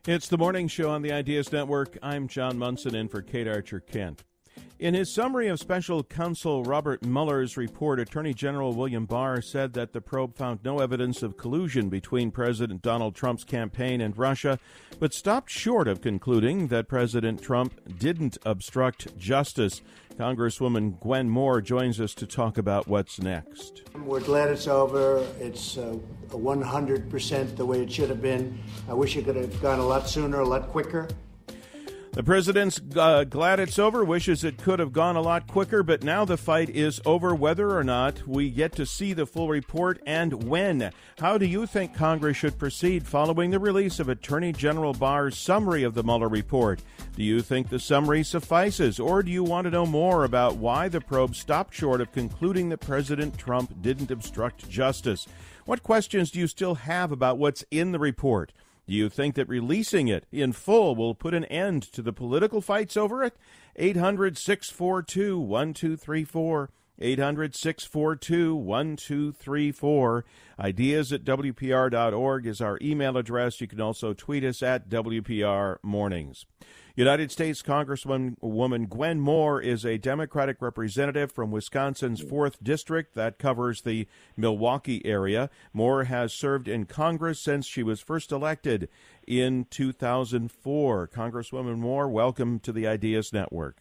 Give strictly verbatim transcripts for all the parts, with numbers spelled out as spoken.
It's the morning show on the Ideas Network. I'm John Munson in for Kate Archer Kent. In his summary of special counsel Robert Mueller's report, Attorney General William Barr said that the probe found no evidence of collusion between President Donald Trump's campaign and Russia, but stopped short of concluding that President Trump didn't obstruct justice. Congresswoman Gwen Moore joins us to talk about what's next. We're glad it's over. It's uh, one hundred percent the way it should have been. I wish it could have gone a lot sooner, a lot quicker. The president's uh, glad it's over, wishes it could have gone a lot quicker, but now the fight is over whether or not we get to see the full report and when. How do you think Congress should proceed following the release of Attorney General Barr's summary of the Mueller report? Do you think the summary suffices, or do you want to know more about why the probe stopped short of concluding that President Trump didn't obstruct justice? What questions do you still have about what's in the report? Do you think that releasing it in full will put an end to the political fights over it? eight hundred, six four two, one two three four. eight hundred, six four two, one two three four. Ideas at W P R dot org is our email address. You can also tweet us at W P R Mornings. United States Congresswoman Gwen Moore is a Democratic representative from Wisconsin's fourth District that covers the Milwaukee area. Moore has served in Congress since she was first elected in two thousand four. Congresswoman Moore, welcome to the Ideas Network.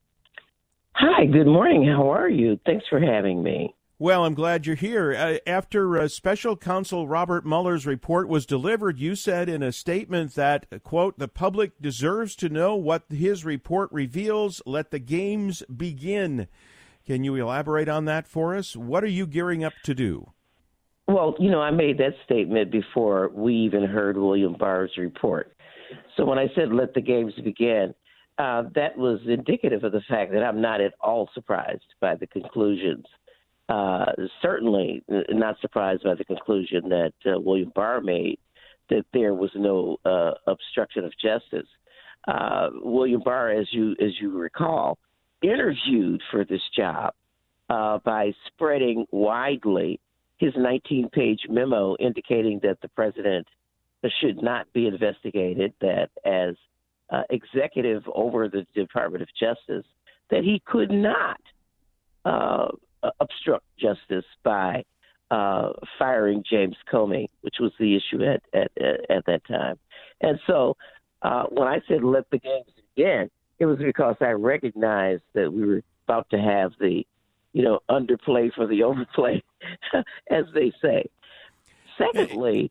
Hi, good morning. How are you? Thanks for having me. Well, I'm glad you're here. Uh, after uh, Special Counsel Robert Mueller's report was delivered, you said in a statement that, quote, the public deserves to know what his report reveals. Let the games begin. Can you elaborate on that for us? What are you gearing up to do? Well, you know, I made that statement before we even heard William Barr's report. So when I said let the games begin, uh, that was indicative of the fact that I'm not at all surprised by the conclusions. Uh, certainly not surprised by the conclusion that uh, William Barr made, that there was no uh, obstruction of justice. Uh, William Barr, as you as you recall, interviewed for this job uh, by spreading widely his nineteen-page memo indicating that the president should not be investigated, that as uh, executive over the Department of Justice, that he could not uh, obstruct justice by uh, firing James Comey, which was the issue at at, at that time. And so uh, when I said let the games begin, it was because I recognized that we were about to have the, you know, underplay for the overplay, as they say. Secondly,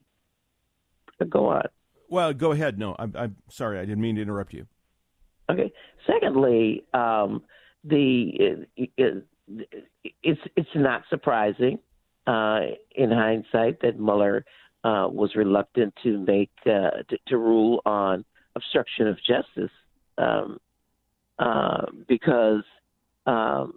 go on. Well, go ahead. No, I'm, I'm sorry. I didn't mean to interrupt you. Okay. Secondly, um, the it, it, It's it's not surprising uh, in hindsight that Mueller uh, was reluctant to make uh, to, to rule on obstruction of justice um, uh, because um,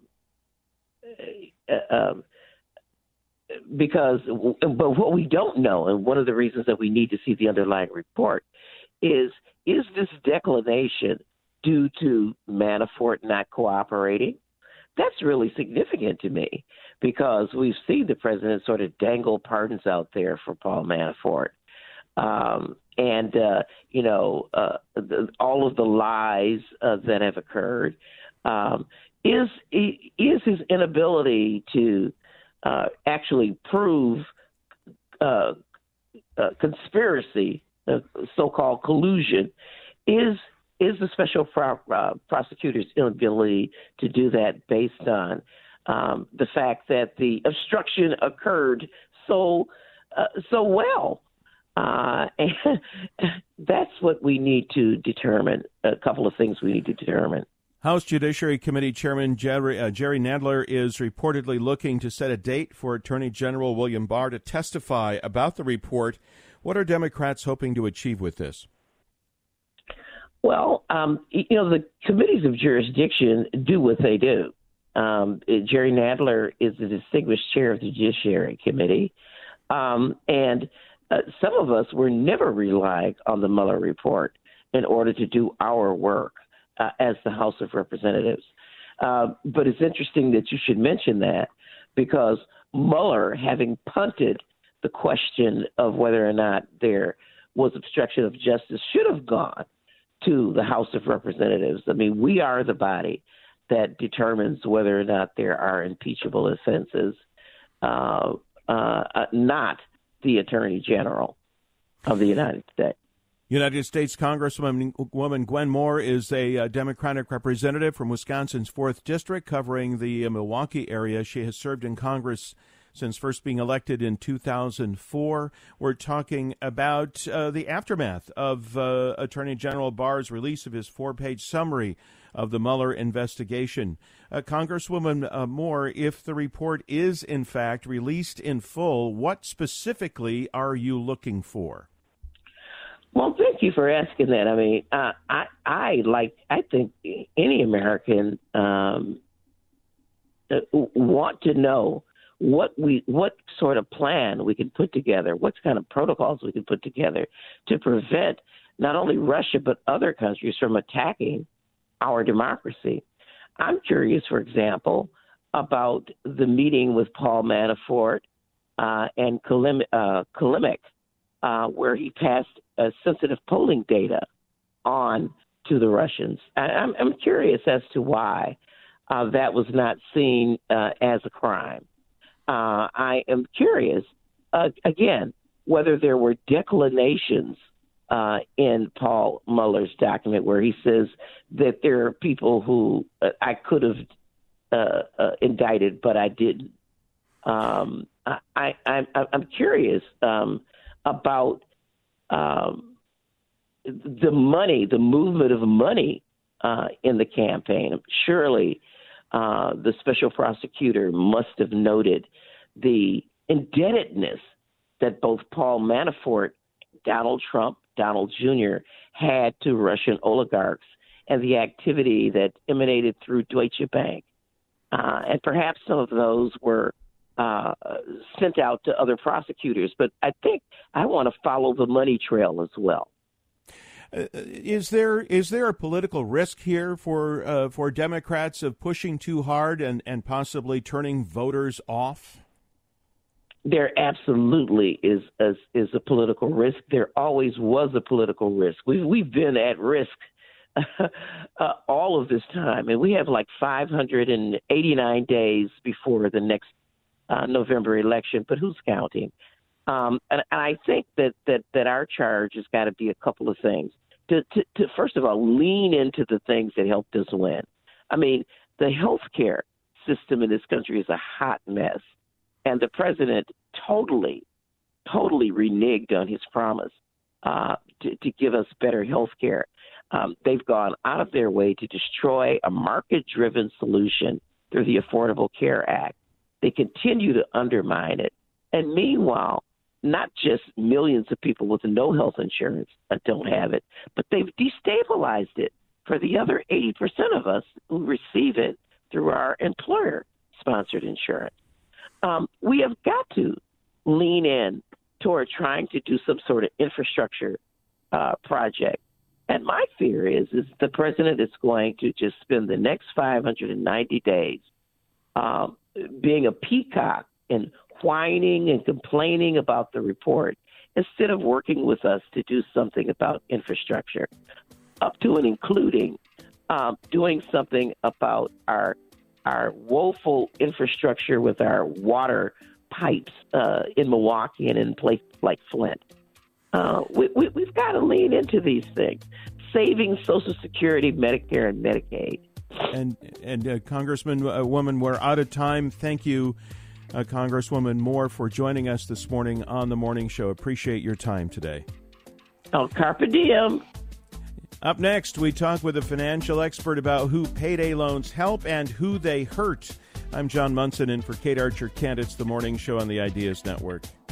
uh, because but what we don't know, and one of the reasons that we need to see the underlying report is is this declination due to Manafort not cooperating? That's really significant to me because we've seen the president sort of dangle pardons out there for Paul Manafort. Um, and, uh, you know, uh, the, all of the lies uh, that have occurred um, is, is his inability to uh, actually prove uh, uh, conspiracy, uh, so-called collusion, is is the special pro- uh, prosecutor's inability to do that based on um, the fact that the obstruction occurred so uh, so well. Uh, and that's what we need to determine, a couple of things we need to determine. House Judiciary Committee Chairman Jerry, uh, Jerry Nadler is reportedly looking to set a date for Attorney General William Barr to testify about the report. What are Democrats hoping to achieve with this? Well, um, you know, the committees of jurisdiction do what they do. Um, Jerry Nadler is the distinguished chair of the Judiciary Committee. Um, and uh, some of us were never relying on the Mueller report in order to do our work uh, as the House of Representatives. Uh, but it's interesting that you should mention that because Mueller, having punted the question of whether or not there was obstruction of justice should have gone to the House of Representatives. I mean, we are the body that determines whether or not there are impeachable offenses, uh, uh, uh, not the Attorney General of the United States. United States Congresswoman woman Gwen Moore is a uh, Democratic representative from Wisconsin's fourth District, covering the uh, Milwaukee area. She has served in Congress since first being elected in two thousand four. We're talking about uh, the aftermath of uh, Attorney General Barr's release of his four-page summary of the Mueller investigation. Uh, Congresswoman uh, Moore, if the report is in fact released in full, what specifically are you looking for? Well, thank you for asking that. I mean, uh, I, I like, I think any American um, want to know what we, what sort of plan we can put together, what kind of protocols we can put together to prevent not only Russia but other countries from attacking our democracy. I'm curious, for example, about the meeting with Paul Manafort uh, and Kalim, uh, Kalimic, uh, where he passed uh, sensitive polling data on to the Russians. I, I'm, I'm curious as to why uh, that was not seen uh, as a crime. Uh, I am curious, uh, again, whether there were declinations uh, in Paul Mueller's document where he says that there are people who uh, I could have uh, uh, indicted, but I didn't. Um, I, I, I'm curious um, about um, the money, the movement of money uh, in the campaign. Surely uh, the special prosecutor must have noted the indebtedness that both Paul Manafort, Donald Trump, Donald Junior had to Russian oligarchs and the activity that emanated through Deutsche Bank. Uh, and perhaps some of those were uh, sent out to other prosecutors. But I think I want to follow the money trail as well. Uh, is there is there a political risk here for uh, for Democrats of pushing too hard and, and possibly turning voters off? There absolutely is, is is a political risk. There always was a political risk. We've we've been at risk uh, all of this time, and we have like five hundred eighty-nine days before the next uh, November election. But who's counting? Um, and, and I think that, that, that our charge has got to be a couple of things. To, to, to first of all, lean into the things that helped us win. I mean, the healthcare system in this country is a hot mess. And the president totally, totally reneged on his promise uh, to, to give us better health care. Um, they've gone out of their way to destroy a market-driven solution through the Affordable Care Act. They continue to undermine it. And meanwhile, not just millions of people with no health insurance don't have it, but they've destabilized it for the other eighty percent of us who receive it through our employer-sponsored insurance. Um, we have got to lean in toward trying to do some sort of infrastructure uh, project. And my fear is, is the president is going to just spend the next five hundred ninety days um, being a peacock and whining and complaining about the report instead of working with us to do something about infrastructure, up to and including um, doing something about our our woeful infrastructure with our water pipes uh, in Milwaukee and in places like Flint. Uh, we, we, we've got to lean into these things, saving Social Security, Medicare, and Medicaid. And, and uh, Congressman, uh, woman, we're out of time. Thank you, uh, Congresswoman Moore, for joining us this morning on The Morning Show. Appreciate your time today. Oh, carpe diem. Up next, we talk with a financial expert about who payday loans help and who they hurt. I'm John Munson, in for Kate Archer-Kent. It's The Morning Show on the Ideas Network.